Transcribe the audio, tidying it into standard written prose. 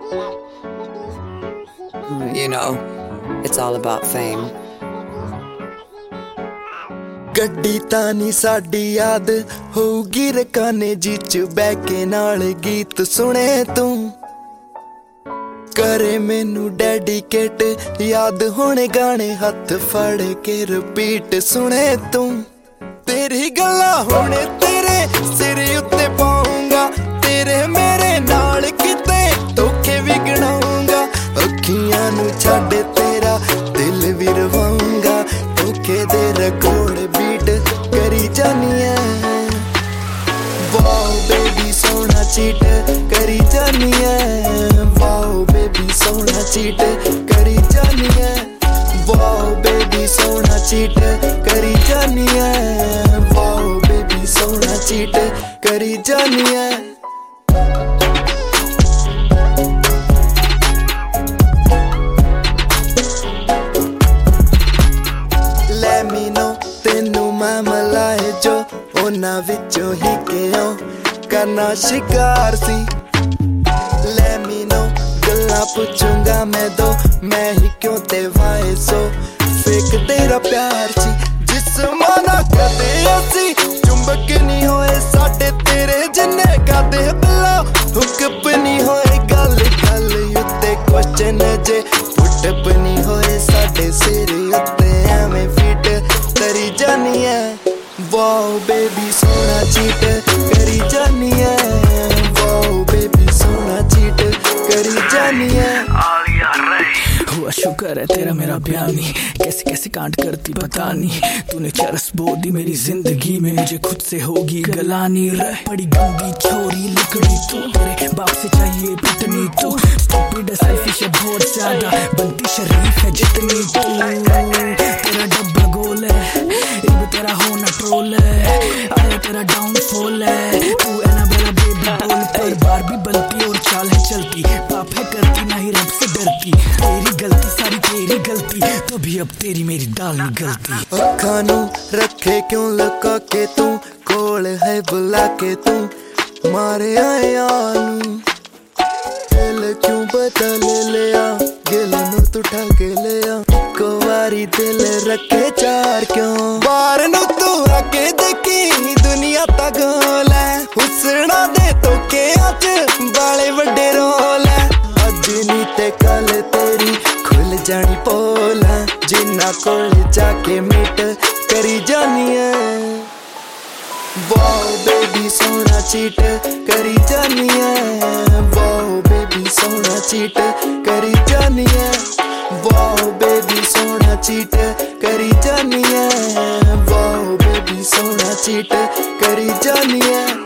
You know, it's all about fame. ਗੱਡੀ ਤਾਂ ਨੀ ਸਾਡੀ ਯਾਦ ਹੋਊਗੀ ਰਕਾਨੇ ਜੀ ਚ ਬਹਿ ਕੇ ਨਾਲ ਗੀਤ ਸੁਣੇ ਤੂੰ करे मैनू डेडिकेट याद होने गाने हथ फड़ के रिपीट सुने तू तेरी गल्ला होने तेरे सिर उत्ते पाऊंगा तेरे मेरे नाल किते धोखे भी गिनाऊंगा अखियां नू छड्ड तेरा दिल भी रवाऊंगा धोखे दे रिकॉर्ड बीट करी जानी है वाओ बेबी सोना चीट करी जानी है वाओ बेबी सोना चीट करी जानी है वाओ बेबी सोना चीट करी जानी है वाओ बेबी सोना चीट करी जानी है Let me know तेनू मैं मिलाए जो ਉਹਨਾਂ ਵਿੱਚੋਂ ਹੀ ਕਿਉਂ ਕਰਨਾ ਸ਼ਿਕਾਰ ਸੀ ਲੈ ਮੈਨੂੰ ਗੱਲਾਂ ਪੁੱਛੂੰਗਾ ਮੈਂ ਦੋ ਮੈਂ ਹੀ ਕਿਉਂ ਤੇ ਵਾਏ ਸੋ ਫੇਕ ਤੇਰਾ ਪਿਆਰ ਸੀ ਜਿਸਮਾਂ ਨਾ ਕਦੇ ਅਸੀਂ ਚੁੰਬਕ ਨਹੀਂ ਹੋਏ ਸਾਡੇ ਤੇਰੇ ਜਿੰਨੇ ਕਦੇ ਬਲਾ ਹੁਕਪ ਨਹੀਂ ਹੋਏ ਗੱਲ ਗੱਲ ਉੱਤੇ ਕੁਐਸਚਨ ਜੇ ਪੁੱਟ ਨਹੀਂ ਹੋਏ ਸਾਡੇ ਸਿਰ ਉੱਤੇ ਐਵੇਂ ਫਿੱਟ ਕਰੀ ਜਾਨੀ ਹੈ Wow baby सोना चीट करी जानी है Wow baby सोना चीट करी जानी है हुआ शुक्र है तेरा मेरा प्यार नहीं कैसे कैसे कांड करती पता नहीं तूने चरस बो दी मेरी जिंदगी में मुझे खुद से होगी गलानी रह पड़ी गंदी छोरी लिकड़ी तू तेरे बाप से चाहिए पिटनी तू स्टूपिड सेल्फिश है बहुत ज्यादा बनती शरीफ है जितनी तू तेरा डब्बा गोल है तेरा होना ट्रोल है आया तेरा डाउनफॉल है तू एनाबेला बेबी बोल कर बार भी बनती और चाल है चलती पाप है करती ना ही रब से डरती तेरी गलती सारी तेरी गलती तो भी अब तेरी मेरी दाल नहीं गलती अखां नू रखे क्यों लुका के तू कोल है बुला के तू मारे आया नू दिल क्यों बदल लिया गिल नू तू ठग लिया कुवारी दिल रखे चार क्यों बार नू तू आके देखी दुनिया ता गोल है हुसना दे धोखे अज बाले वड्डे रोल है अज नी ते कल तेरी खुल जानी पोल है जिन्ना कोल जाके मिट करी जानी है वाओ बेबी सोना चीट करी जानी है वाओ बेबी सोना चीट करी जानी है वाओ बेबी सोना चीट करी जानी है वाओ बेबी सोना चीट करी जानी है